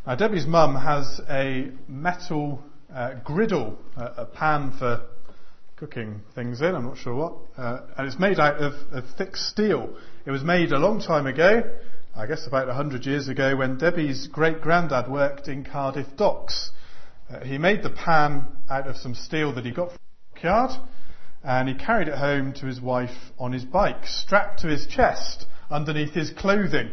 Debbie's mum has a metal griddle, a pan for cooking things in, I'm not sure what, and it's made out of thick steel. It was made a long time ago, I guess about 100 years ago, when Debbie's great-granddad worked in Cardiff Docks. He made the pan out of some steel that he got from the dockyard, and he carried it home to his wife on his bike, strapped to his chest underneath his clothing.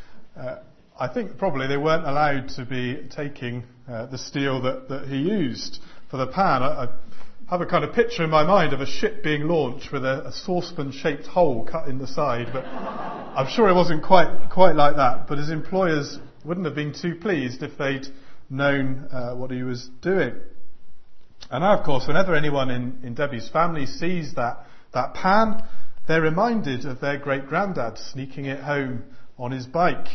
I think probably they weren't allowed to be taking the steel that he used for the pan. I have a kind of picture in my mind of a ship being launched with a saucepan-shaped hole cut in the side, but I'm sure it wasn't quite like that. But his employers wouldn't have been too pleased if they'd known what he was doing. And now, of course, whenever anyone in Debbie's family sees that pan, they're reminded of their great-granddad sneaking it home on his bike.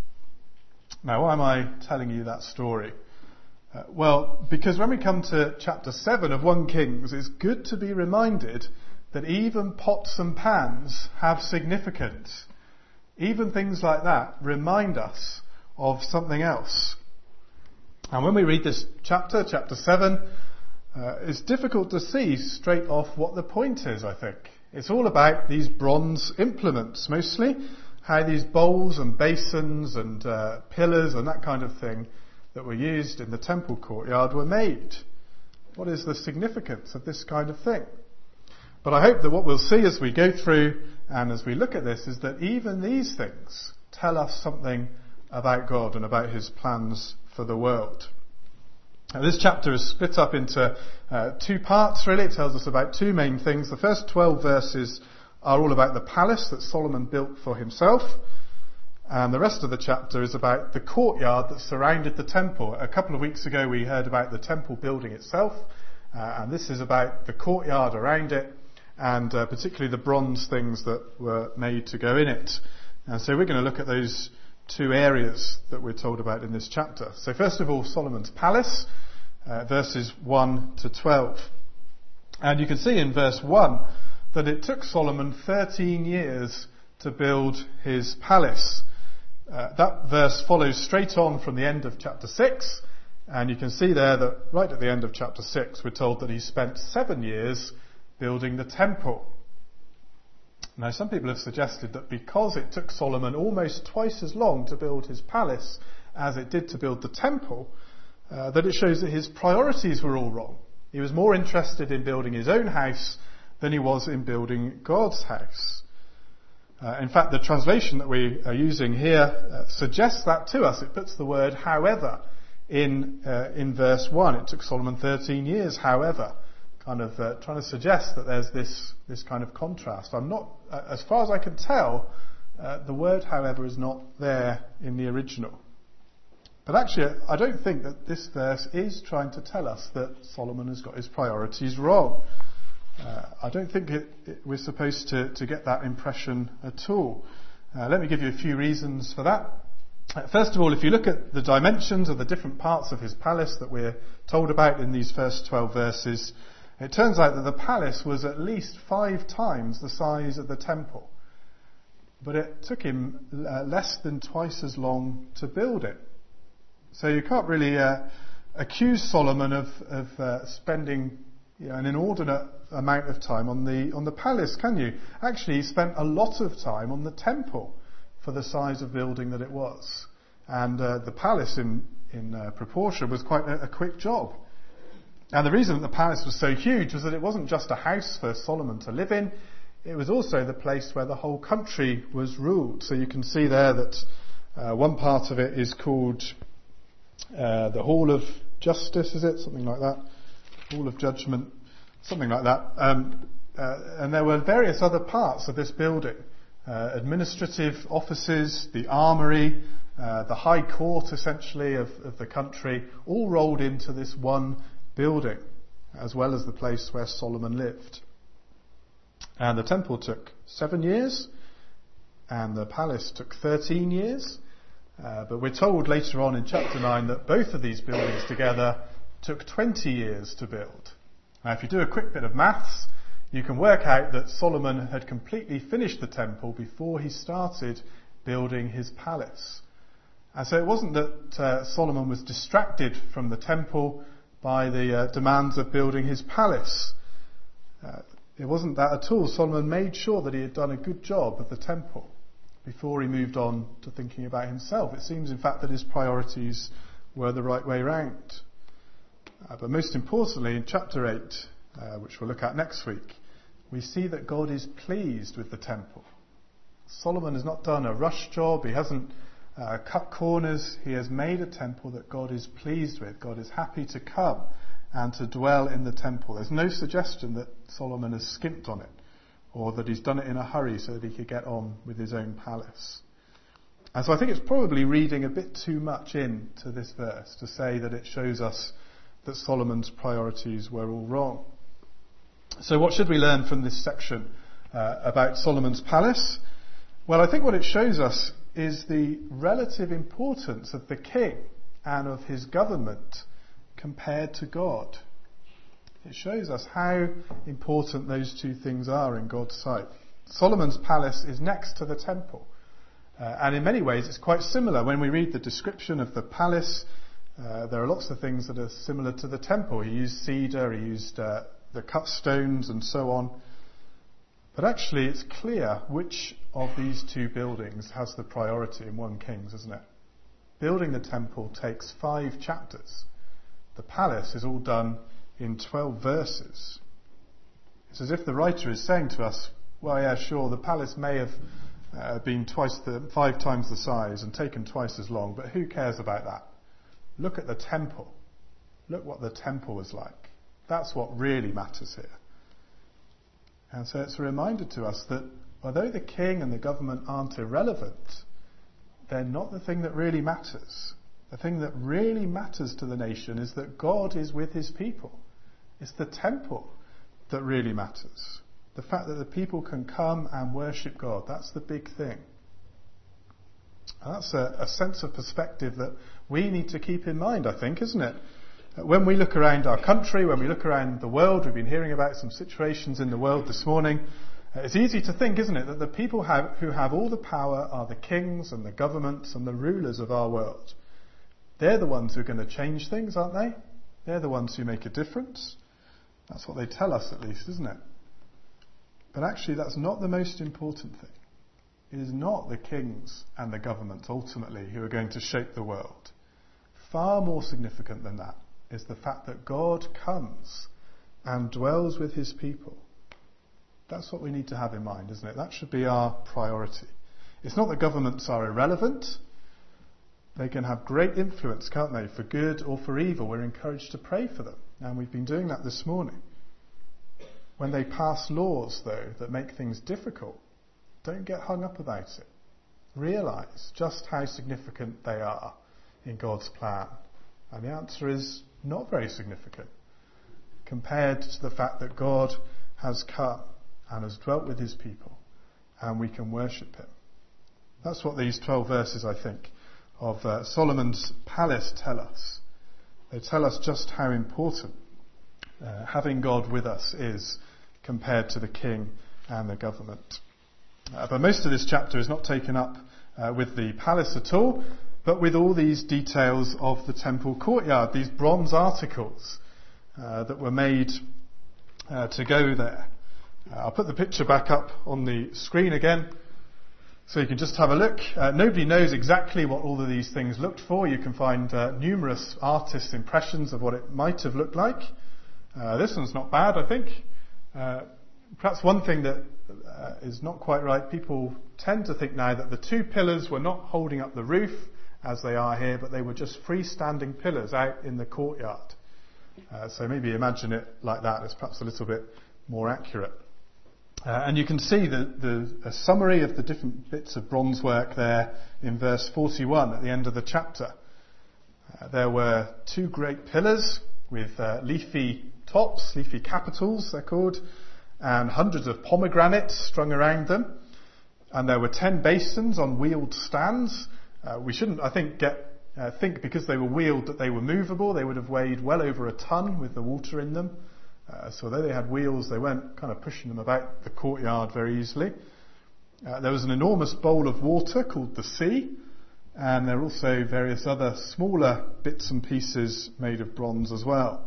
Now, why am I telling you that story? Well, because when we come to chapter 7 of 1 Kings, it's good to be reminded that even pots and pans have significance. Even things like that remind us of something else. And when we read this chapter 7, it's difficult to see straight off what the point is, I think. It's all about these bronze implements, mostly. How these bowls and basins and pillars and that kind of thing that were used in the temple courtyard were made. What is the significance of this kind of thing? But I hope that what we'll see as we go through and as we look at this is that even these things tell us something about God and about his plans for the world. Now, this chapter is split up into 2 parts, really. It tells us about 2 main things. The first 12 verses are all about the palace that Solomon built for himself. And the rest of the chapter is about the courtyard that surrounded the temple. A couple of weeks ago we heard about the temple building itself. And this is about the courtyard around it, and particularly the bronze things that were made to go in it. And so we're going to look at those 2 areas that we're told about in this chapter. So first of all, Solomon's palace, verses 1 to 12. And you can see in verse 1 that it took Solomon 13 years to build his palace. That verse follows straight on from the end of chapter 6, and you can see there that right at the end of chapter 6 we're told that he spent 7 years building the temple. Now, some people have suggested that because it took Solomon almost twice as long to build his palace as it did to build the temple, that it shows that his priorities were all wrong. He was more interested in building his own house than he was in building God's house. In fact, the translation that we are using here suggests that to us. It puts the word however in verse 1. It took Solomon 13 years, however, kind of trying to suggest that there's this kind of contrast. I'm not, as far as I can tell, the word however is not there in the original. But actually, I don't think that this verse is trying to tell us that Solomon has got his priorities wrong. I don't think we're supposed to get that impression at all. Let me give you a few reasons for that. First of all, if you look at the dimensions of the different parts of his palace that we're told about in these first 12 verses, it turns out that the palace was at least 5 times the size of the temple. But it took him less than twice as long to build it. So you can't really accuse Solomon of spending an inordinate amount of time on the palace, can you? Actually, he spent a lot of time on the temple for the size of building that it was. And the palace in proportion was quite a quick job. And the reason that the palace was so huge was that it wasn't just a house for Solomon to live in, it was also the place where the whole country was ruled. So you can see there that one part of it is called the Hall of Justice, is it? Something like that. Hall of Judgment, something like that. And there were various other parts of this building. Administrative offices, the armory, the high court essentially of the country, all rolled into this one building, as well as the place where Solomon lived. And the temple took 7 years, and the palace took 13 years. But we're told later on in chapter 9 that both of these buildings together took 20 years to build. Now, if you do a quick bit of maths, you can work out that Solomon had completely finished the temple before he started building his palace. And so it wasn't that Solomon was distracted from the temple by the demands of building his palace. It wasn't that at all. Solomon made sure that he had done a good job of the temple before he moved on to thinking about himself. It seems, in fact, that his priorities were the right way round. But most importantly, in chapter 8, which we'll look at next week, we see that God is pleased with the temple. Solomon has not done a rush job. He hasn't cut corners. He has made a temple that God is pleased with. God is happy to come and to dwell in the temple. There's no suggestion that Solomon has skimped on it, or that he's done it in a hurry so that he could get on with his own palace. And so I think it's probably reading a bit too much into this verse to say that it shows us that Solomon's priorities were all wrong. So what should we learn from this section about Solomon's palace? Well, I think what it shows us is the relative importance of the king and of his government compared to God. It shows us how important those two things are in God's sight. Solomon's palace is next to the temple. And in many ways it's quite similar. When we read the description of the palace, there are lots of things that are similar to the temple. He used cedar, he used the cut stones and so on. But actually it's clear which of these two buildings has the priority in 1 Kings, isn't it? Building the temple takes 5 chapters. The palace is all done in 12 verses. It's as if the writer is saying to us, well, yeah, sure, the palace may have been 5 times the size and taken twice as long, but who cares about that? Look at the temple. Look what the temple was like. That's what really matters here. And so it's a reminder to us that although the king and the government aren't irrelevant, they're not the thing that really matters. The thing that really matters to the nation is that God is with his people. It's the temple that really matters. The fact that the people can come and worship God, that's the big thing. And that's a sense of perspective that we need to keep in mind, I think, isn't it? When we look around our country, when we look around the world, we've been hearing about some situations in the world this morning. It's easy to think, isn't it, that the people who have all the power are the kings and the governments and the rulers of our world. They're the ones who are going to change things, aren't they? They're the ones who make a difference. That's what they tell us, at least, isn't it? But actually, that's not the most important thing. It is not the kings and the government, ultimately, who are going to shape the world. Far more significant than that is the fact that God comes and dwells with his people. That's what we need to have in mind, isn't it? That should be our priority. It's not that governments are irrelevant. They can have great influence, can't they, for good or for evil. We're encouraged to pray for them, and we've been doing that this morning. When they pass laws, though, that make things difficult, don't get hung up about it. Realise just how significant they are in God's plan. And the answer is not very significant compared to the fact that God has come and has dwelt with his people, and we can worship him. That's what these 12 verses, I think, of Solomon's palace tell us. They tell us just how important having God with us is compared to the king and the government. But most of this chapter is not taken up with the palace at all, but with all these details of the temple courtyard, these bronze articles that were made to go there. I'll put the picture back up on the screen again so you can just have a look. Nobody knows exactly what all of these things looked for. You can find numerous artists' impressions of what it might have looked like. This one's not bad, I think. Perhaps one thing that is not quite right, people tend to think now that the 2 pillars were not holding up the roof as they are here, but they were just freestanding pillars out in the courtyard. So maybe imagine it like that. It's perhaps a little bit more accurate. And you can see a summary of the different bits of bronze work there in verse 41 at the end of the chapter. There were 2 great pillars with leafy tops, leafy capitals they're called, and hundreds of pomegranates strung around them. And there were 10 basins on wheeled stands. We shouldn't, I think, think because they were wheeled that they were movable. They would have weighed well over a ton with the water in them. So although they had wheels, they weren't kind of pushing them about the courtyard very easily. There was an enormous bowl of water called the sea, and there are also various other smaller bits and pieces made of bronze as well.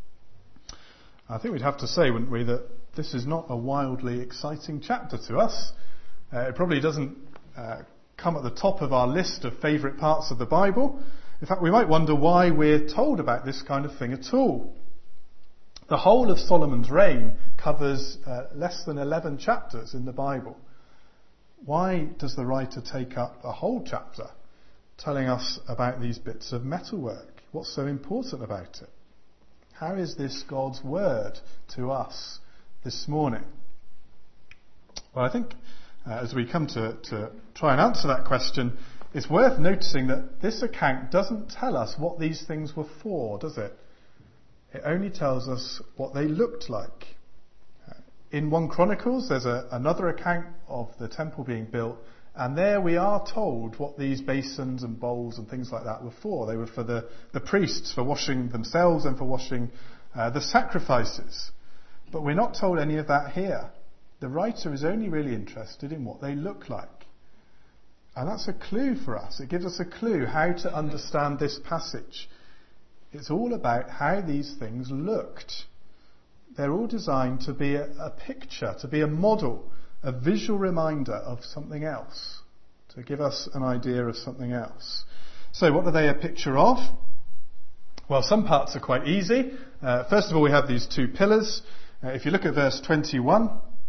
I think we'd have to say, wouldn't we, that this is not a wildly exciting chapter to us. It probably doesn't come at the top of our list of favourite parts of the Bible. In fact, we might wonder why we're told about this kind of thing at all. The whole of Solomon's reign covers less than 11 chapters in the Bible. Why does the writer take up a whole chapter telling us about these bits of metalwork? What's so important about it? How is this God's word to us this morning? Well, I think as we come to try and answer that question, it's worth noticing that this account doesn't tell us what these things were for, does it? It only tells us what they looked like. In 1 Chronicles, there's another account of the temple being built, and there we are told what these basins and bowls and things like that were for. They were for the priests, for washing themselves and for washing the sacrifices. But we're not told any of that here. The writer is only really interested in what they look like. And that's a clue for us. It gives us a clue how to understand this passage. It's all about how these things looked. They're all designed to be a picture, to be a model, a visual reminder of something else, to give us an idea of something else. So what are they a picture of? Well, some parts are quite easy. First of all, we have these 2 pillars. If you look at verse 21,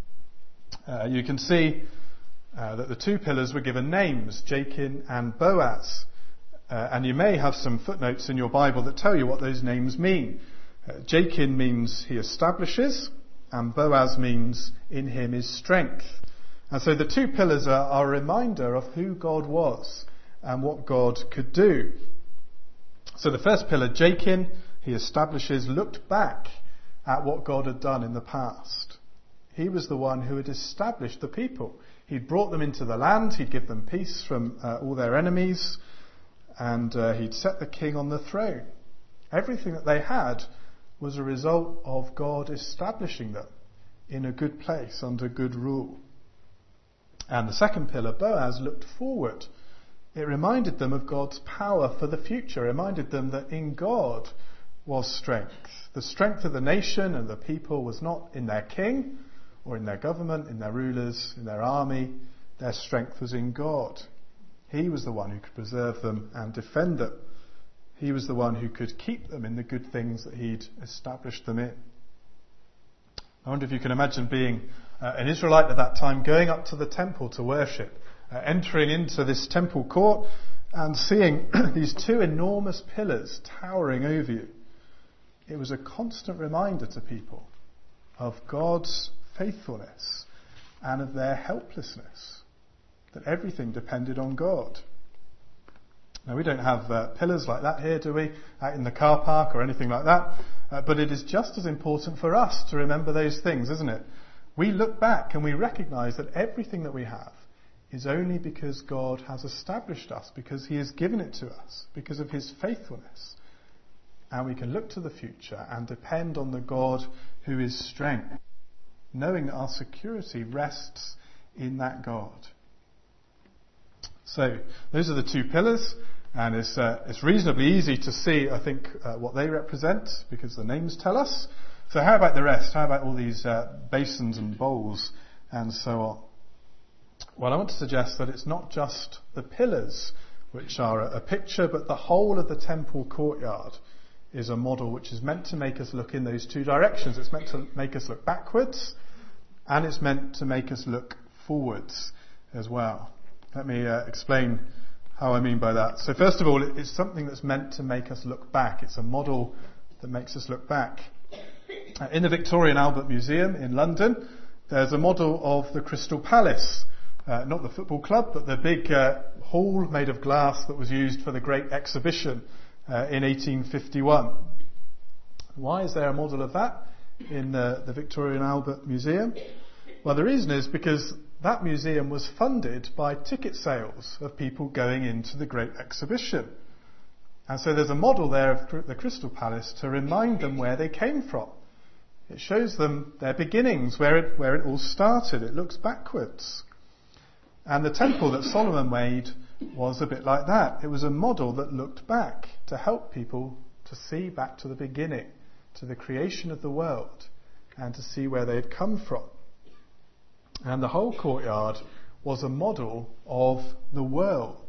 you can see that the 2 pillars were given names, Jachin and Boaz. And you may have some footnotes in your Bible that tell you what those names mean. Jachin means he establishes, and Boaz means in him is strength. And so the 2 pillars are a reminder of who God was and what God could do. So the first pillar, Jachin, he establishes, looked back at what God had done in the past. He was the one who had established the people. He'd brought them into the land, he'd give them peace from all their enemies, and he'd set the king on the throne. Everything that they had was a result of God establishing them in a good place under good rule. And the second pillar, Boaz, looked forward. It reminded them of God's power for the future. It reminded them that in God was strength. The strength of the nation and the people was not in their king or in their government, in their rulers, in their army. Their strength was in God. He was the one who could preserve them and defend them. He was the one who could keep them in the good things that he'd established them in. I wonder if you can imagine being an Israelite at that time, going up to the temple to worship, entering into this temple court and seeing these 2 enormous pillars towering over you. It was a constant reminder to people of God's faithfulness and of their helplessness, that everything depended on God. Now, we don't have pillars like that here, do we, out in the car park or anything like that? But it is just as important for us to remember those things, isn't it? We look back and we recognise that everything that we have is only because God has established us, because he has given it to us, because of his faithfulness. And we can look to the future and depend on the God who is strength, knowing that our security rests in that God. So, those are the 2 pillars. And it's reasonably easy to see, I think, what they represent, because the names tell us. So how about the rest? How about all these basins and bowls and so on? Well, I want to suggest that it's not just the pillars which are a picture, but the whole of the temple courtyard is a model which is meant to make us look in those 2 directions. It's meant to make us look backwards, and it's meant to make us look forwards as well. Let me explain how I mean by that. So first of all, it's something that's meant to make us look back. It's a model that makes us look back. In the Victoria and Albert Museum in London, there's a model of the Crystal Palace. Not the football club, but the big hall made of glass that was used for the Great Exhibition in 1851. Why is there a model of that in the Victoria and Albert Museum? Well, the reason is because that museum was funded by ticket sales of people going into the Great Exhibition. And so there's a model there of the Crystal Palace to remind them where they came from. It shows them their beginnings, where it all started. It looks backwards. And the temple that Solomon made was a bit like that. It was a model that looked back to help people to see back to the beginning, to the creation of the world, and to see where they had come from. And the whole courtyard was a model of the world.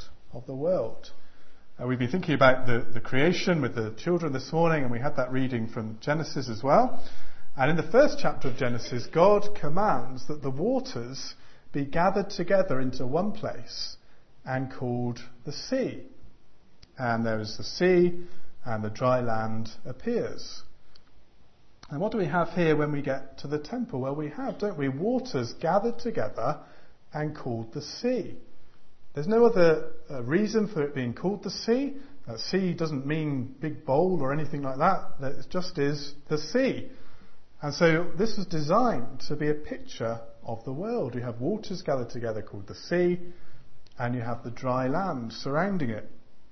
We've been thinking about the creation with the children this morning, and we had that reading from Genesis as well. And in the first chapter of Genesis, God commands that the waters be gathered together into one place and called the sea. And there is the sea, and the dry land appears. And what do we have here when we get to the temple? Well, we have, don't we, waters gathered together and called the sea. There's no other reason for it being called the sea. Sea doesn't mean big bowl or anything like that. It just is the sea. And so this was designed to be a picture of the world. You have waters gathered together called the sea, and you have the dry land surrounding it.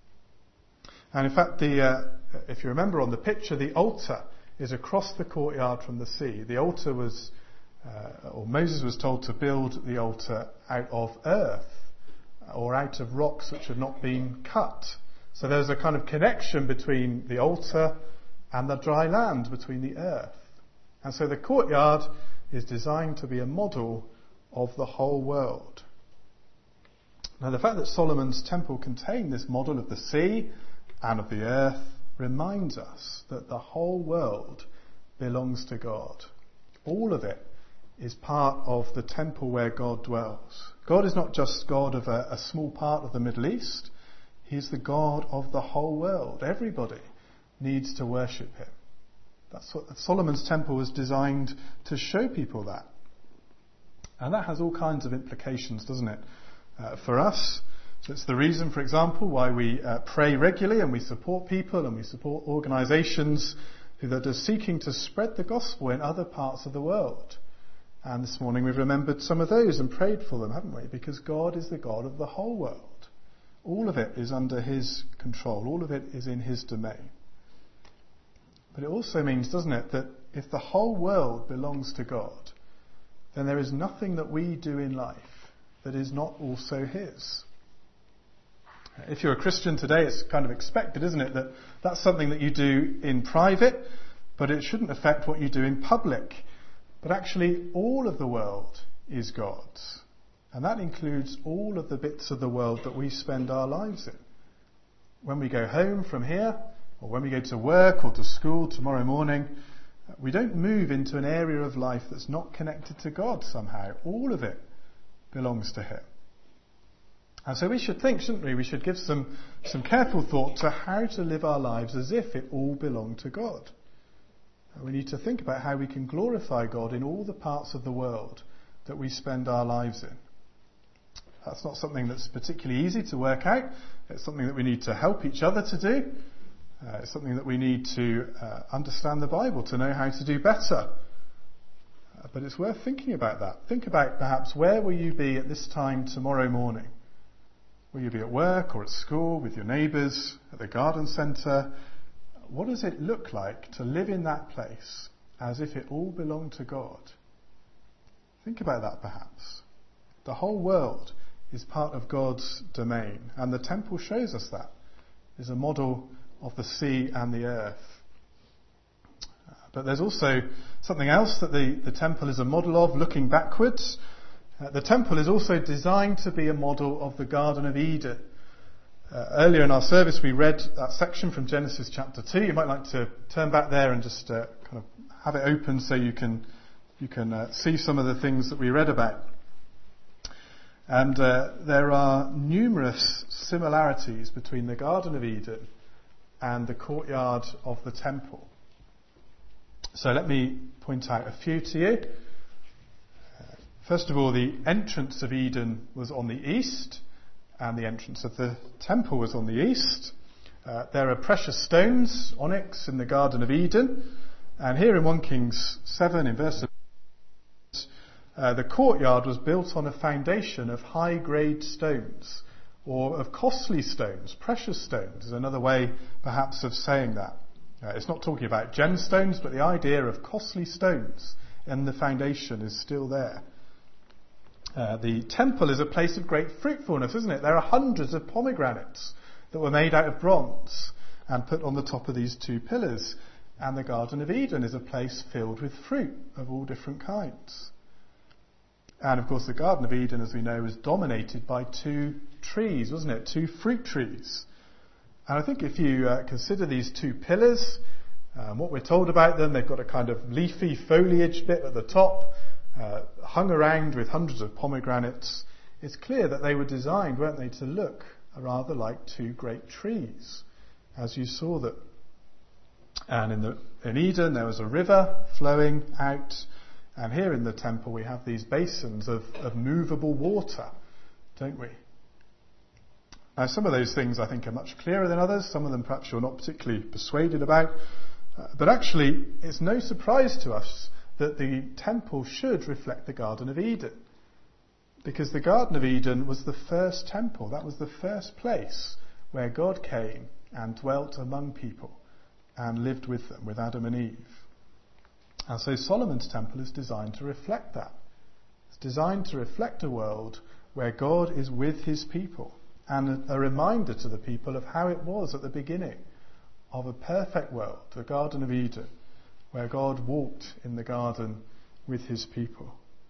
And in fact, if you remember on the picture, the altar is across the courtyard from the sea. The altar was, or Moses was told to build the altar out of earth or out of rocks which had not been cut. So there's a kind of connection between the altar and the dry land, between the earth. And so the courtyard is designed to be a model of the whole world. Now, the fact that Solomon's temple contained this model of the sea and of the earth reminds us that the whole world belongs to God. All of it is part of the temple where God dwells. God is not just God of a small part of the Middle East. He's the God of the whole world. Everybody needs to worship him. That's what Solomon's temple was designed to show people that. And that has all kinds of implications, doesn't it, for us? So it's the reason, for example, why we pray regularly and we support people and we support organisations that are seeking to spread the gospel in other parts of the world. And this morning we've remembered some of those and prayed for them, haven't we? Because God is the God of the whole world. All of it is under his control. All of it is in his domain. But it also means, doesn't it, that if the whole world belongs to God, then there is nothing that we do in life that is not also his. If you're a Christian today, it's kind of expected, isn't it, that that's something that you do in private, but it shouldn't affect what you do in public. But actually, all of the world is God's. And that includes all of the bits of the world that we spend our lives in. When we go home from here, or when we go to work or to school tomorrow morning, we don't move into an area of life that's not connected to God somehow. All of it belongs to him. And so we should think, shouldn't we? We should give some careful thought to how to live our lives as if it all belonged to God. We need to think about how we can glorify God in all the parts of the world that we spend our lives in. That's not something that's particularly easy to work out. It's something that we need to help each other to do. It's something that we need to understand the Bible to know how to do better. But it's worth thinking about that. Think about perhaps where will you be at this time tomorrow morning? Will you be at work or at school with your neighbours, at the garden centre? What does it look like to live in that place as if it all belonged to God? Think about that perhaps. The whole world is part of God's domain, and the temple shows us that. It's a model of the sea and the earth. But there's also something else that the temple is a model of, looking backwards. The temple is also designed to be a model of the Garden of Eden. Earlier in our service we read that section from Genesis chapter 2. You might like to turn back there and just kind of have it open so you can see some of the things that we read about. And there are numerous similarities between the Garden of Eden and the courtyard of the temple. So let me point out a few to you. First of all, the entrance of Eden was on the east, and the entrance of the temple was on the east. There are precious stones, onyx, in the Garden of Eden. And here in 1 Kings 7, in verse 11, the courtyard was built on a foundation of high-grade stones, or of costly stones. Precious stones is another way, perhaps, of saying that. It's not talking about gemstones, but the idea of costly stones and the foundation is still there. The temple is a place of great fruitfulness, isn't it? There are hundreds of pomegranates that were made out of bronze and put on the top of these two pillars. And the Garden of Eden is a place filled with fruit of all different kinds. And of course the Garden of Eden, as we know, was dominated by two trees, wasn't it? Two fruit trees. And I think if you consider these two pillars, what we're told about them, they've got a kind of leafy foliage bit at the top, hung around with hundreds of pomegranates. It's clear that they were designed, weren't they, to look rather like two great trees, as you saw them. And in Eden there was a river flowing out, and here in the temple we have these basins of movable water, don't we? Now some of those things I think are much clearer than others, some of them perhaps you're not particularly persuaded about, but actually it's no surprise to us that the temple should reflect the Garden of Eden, because the Garden of Eden was the first temple, that was the first place where God came and dwelt among people and lived with them, with Adam and Eve. And so Solomon's temple is designed to reflect that. It's designed to reflect a world where God is with his people, and a reminder to the people of how it was at the beginning of a perfect world, the Garden of Eden, where God walked in the garden with his people.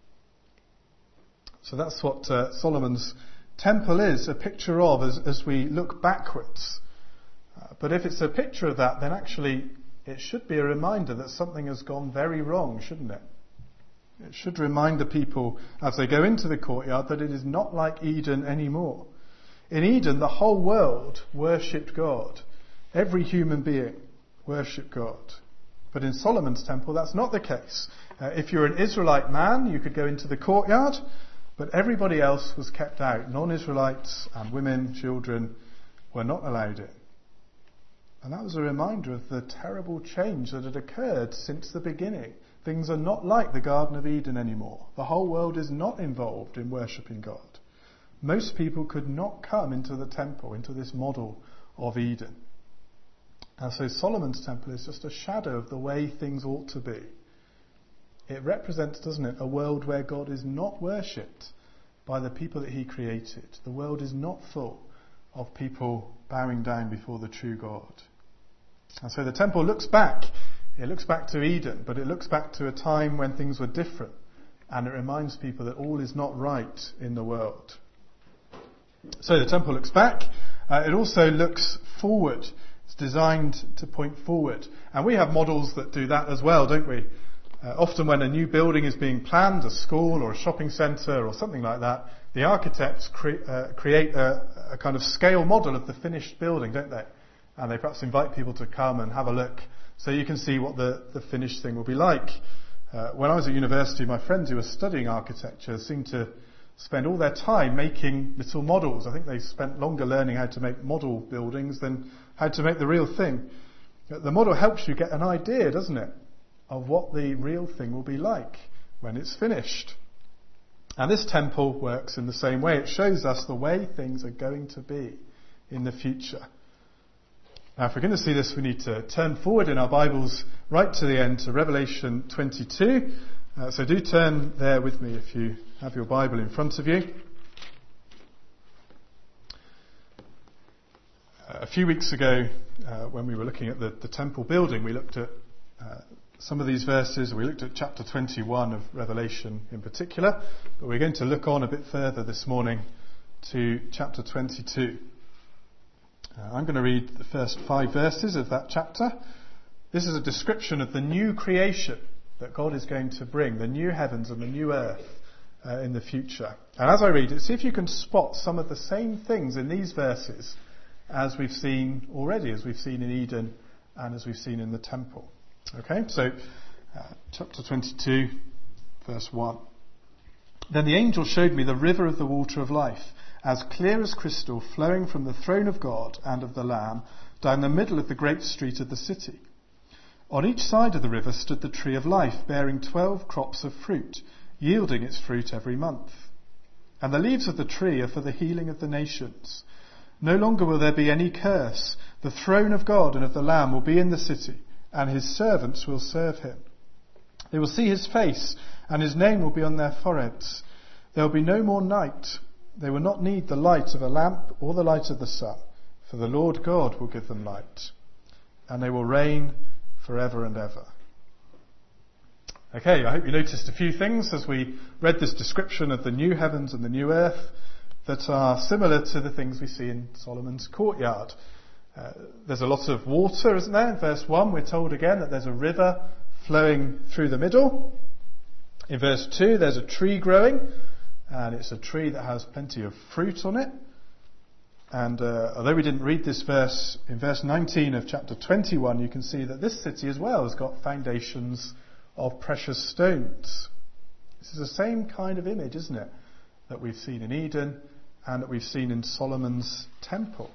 So that's what Solomon's temple is a picture of as we look backwards. But if it's a picture of that, then actually it should be a reminder that something has gone very wrong, shouldn't it? It should remind the people as they go into the courtyard that it is not like Eden anymore. In Eden, the whole world worshipped God. Every human being worshipped God. But in Solomon's temple, that's not the case. If you're an Israelite man, you could go into the courtyard, but everybody else was kept out. Non-Israelites and women, children were not allowed in. And that was a reminder of the terrible change that had occurred since the beginning. Things are not like the Garden of Eden anymore. The whole world is not involved in worshipping God. Most people could not come into the temple, into this model of Eden. And so Solomon's temple is just a shadow of the way things ought to be. It represents, doesn't it, a world where God is not worshipped by the people that he created. The world is not full of people bowing down before the true God. And so the temple looks back. It looks back to Eden, but it looks back to a time when things were different. And it reminds people that all is not right in the world. So the temple looks back. It also looks forward. It's designed to point forward. And we have models that do that as well, don't we? Often when a new building is being planned, a school or a shopping centre or something like that, the architects create a kind of scale model of the finished building, don't they? And they perhaps invite people to come and have a look so you can see what the finished thing will be like. When I was at university, my friends who were studying architecture seemed to spend all their time making little models. I think they spent longer learning how to make model buildings than how to make the real thing. The model helps you get an idea, doesn't it, of what the real thing will be like when it's finished. And this temple works in the same way. It shows us the way things are going to be in the future. Now, if we're going to see this, we need to turn forward in our Bibles right to the end, to Revelation 22. So do turn there with me if you have your Bible in front of you. A few weeks ago, when we were looking at the temple building, we looked at some of these verses. We looked at chapter 21 of Revelation in particular, but we're going to look on a bit further this morning to chapter 22. I'm going to read the first 5 verses of that chapter. This is a description of the new creation that God is going to bring, the new heavens and the new earth in the future. And as I read it, see if you can spot some of the same things in these verses as we've seen already, as we've seen in Eden and as we've seen in the temple. Okay, so chapter 22, verse 1. Then the angel showed me the river of the water of life, as clear as crystal, flowing from the throne of God and of the Lamb, down the middle of the great street of the city. On each side of the river stood the tree of life, bearing 12 crops of fruit, yielding its fruit every month. And the leaves of the tree are for the healing of the nations. No longer will there be any curse. The throne of God and of the Lamb will be in the city, and his servants will serve him. They will see his face, and his name will be on their foreheads. There will be no more night. They will not need the light of a lamp or the light of the sun, for the Lord God will give them light, and they will reign forever and ever. Okay, I hope you noticed a few things as we read this description of the new heavens and the new earth that are similar to the things we see in Solomon's courtyard. There's a lot of water, isn't there? In verse 1, we're told again that there's a river flowing through the middle. In verse 2, there's a tree growing, and it's a tree that has plenty of fruit on it. And although we didn't read this verse, in verse 19 of chapter 21, you can see that this city as well has got foundations of precious stones. This is the same kind of image, isn't it, that we've seen in Eden and that we've seen in Solomon's temple.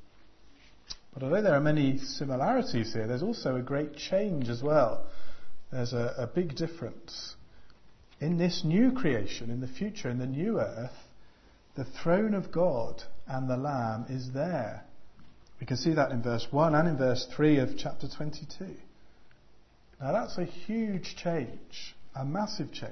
But although there are many similarities here, there's also a great change as well. There's a big difference. In this new creation, in the future, in the new earth, the throne of God and the Lamb is there. We can see that in verse 1 and in verse 3 of chapter 22. Now that's a huge change, a massive change.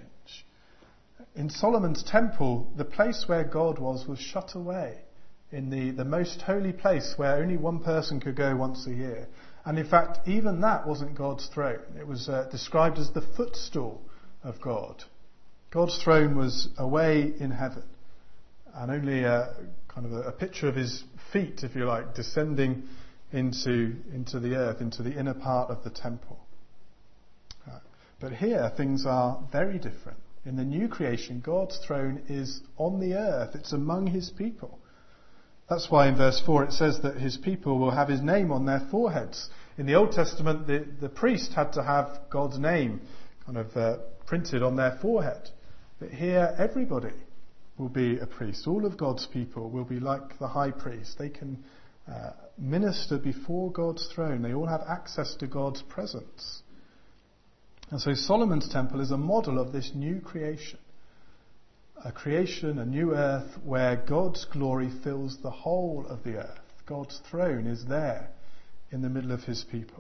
In Solomon's temple, the place where God was shut away in the most holy place where only one person could go once a year. And in fact, even that wasn't God's throne. It was described as the footstool of God. God's throne was away in heaven, and only kind of a picture of his feet, if you like, descending into the earth, into the inner part of the temple. But here things are very different. In the new creation, God's throne is on the earth. It's among his people. That's why in verse 4 it says that his people will have his name on their foreheads. In the Old Testament, the priest had to have God's name kind of printed on their forehead. But here everybody will be a priest. All of God's people will be like the high priest. They can minister before God's throne. They all have access to God's presence. And so Solomon's temple is a model of this new creation. A creation, a new earth, where God's glory fills the whole of the earth. God's throne is there in the middle of his people.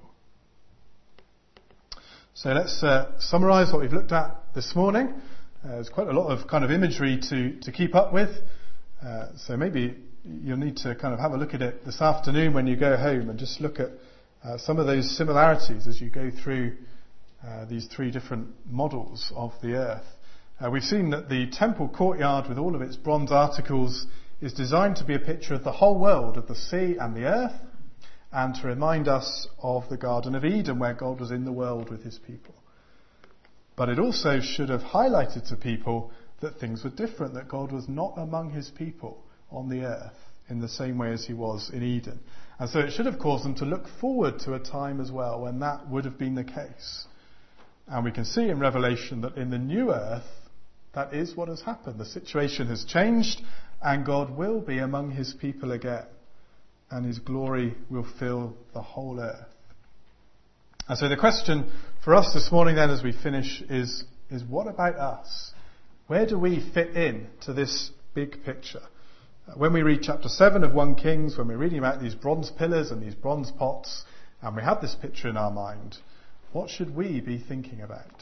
So let's summarise what we've looked at this morning. There's quite a lot of kind of imagery to keep up with. So maybe you'll need to kind of have a look at it this afternoon when you go home and just look at some of those similarities as you go through these three different models of the earth. We've seen that the temple courtyard with all of its bronze articles is designed to be a picture of the whole world, of the sea and the earth, and to remind us of the Garden of Eden where God was in the world with his people. But it also should have highlighted to people that things were different, that God was not among his people on the earth in the same way as he was in Eden. And so it should have caused them to look forward to a time as well when that would have been the case. And we can see in Revelation that in the new earth, that is what has happened. The situation has changed and God will be among his people again. And his glory will fill the whole earth. And so the question for us this morning then as we finish is what about us? Where do we fit in to this big picture? When we read chapter 7 of 1 Kings, when we're reading about these bronze pillars and these bronze pots, and we have this picture in our mind, what should we be thinking about?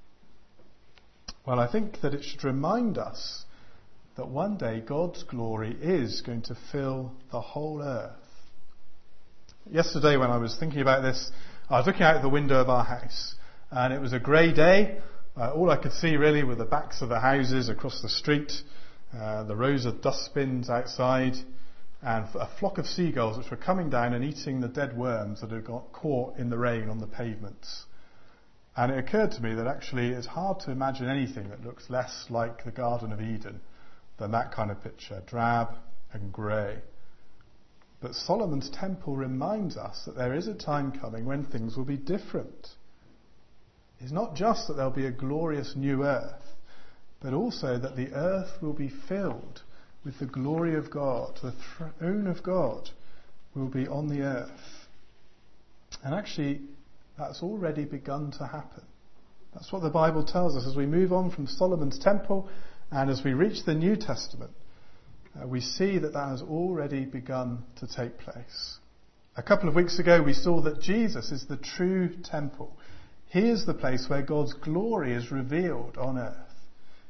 Well, I think that it should remind us that one day God's glory is going to fill the whole earth. Yesterday when I was thinking about this, I was looking out the window of our house, and it was a grey day. All I could see really were the backs of the houses across the street, the rows of dustbins outside, and a flock of seagulls which were coming down and eating the dead worms that had got caught in the rain on the pavements. And it occurred to me that actually it's hard to imagine anything that looks less like the Garden of Eden than that kind of picture, drab and grey. But Solomon's temple reminds us that there is a time coming when things will be different. It's not just that there'll be a glorious new earth, but also that the earth will be filled with the glory of God. The throne of God will be on the earth. And actually, that's already begun to happen. That's what the Bible tells us as we move on from Solomon's temple and as we reach the New Testament. We see that has already begun to take place. A couple of weeks ago we saw that Jesus is the true temple. He is the place where God's glory is revealed on earth.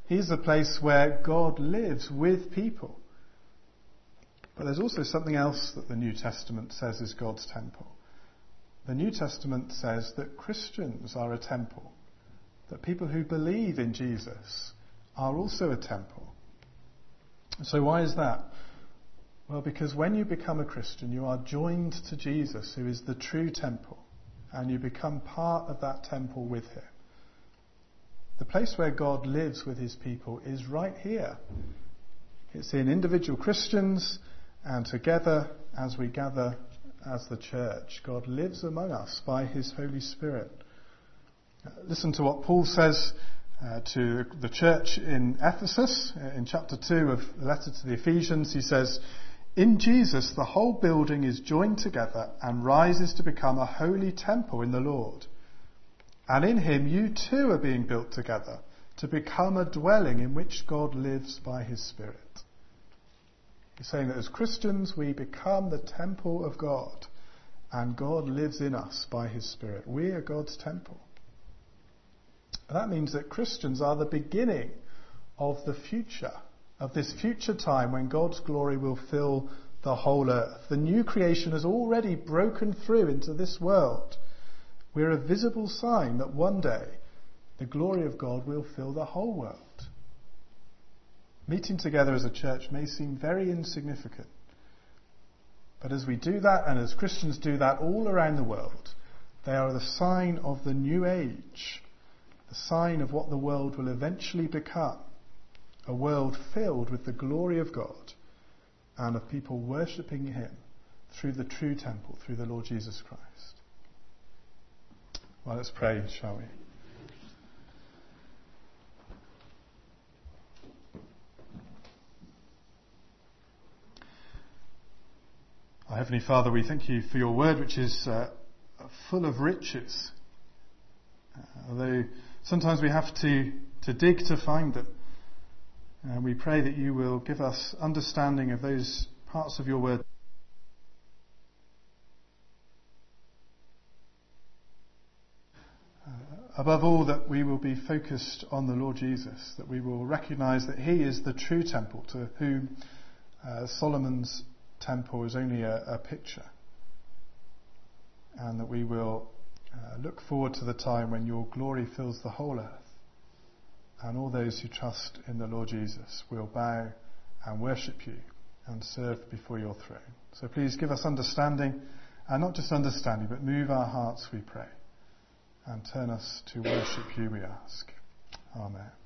He's the place where God lives with people. But there's also something else that the New Testament says is God's temple. The New Testament says that Christians are a temple, that people who believe in Jesus are also a temple. So why is that? Well, because when you become a Christian, you are joined to Jesus, who is the true temple, and you become part of that temple with him. The place where God lives with his people is right here. It's in individual Christians, and together as we gather as the church, God lives among us by his Holy Spirit. Listen to what Paul says to the church in Ephesus in chapter 2 of the letter to the Ephesians. He says, "In Jesus the whole building is joined together and rises to become a holy temple in the Lord. And in him you too are being built together to become a dwelling in which God lives by his Spirit." He's saying that as Christians we become the temple of God, and God lives in us by his Spirit. We are God's temple. And that means that Christians are the beginning of the future, of this future time when God's glory will fill the whole earth. The new creation has already broken through into this world. We're a visible sign that one day the glory of God will fill the whole world. Meeting together as a church may seem very insignificant, but as we do that, and as Christians do that all around the world, they are the sign of the new age, the sign of what the world will eventually become, a world filled with the glory of God and of people worshipping him through the true temple, through the Lord Jesus Christ. Well, let's pray, shall we? Our Heavenly Father, we thank you for your word, which is full of riches. Although sometimes we have to dig to find them. We pray that you will give us understanding of those parts of your word. Above all, that we will be focused on the Lord Jesus, that we will recognise that he is the true temple, to whom Solomon's temple is only a picture, and that we will look forward to the time when your glory fills the whole earth, and all those who trust in the Lord Jesus will bow and worship you and serve before your throne. So please give us understanding, and not just understanding, but move our hearts, we pray, and turn us to worship you, we ask. Amen.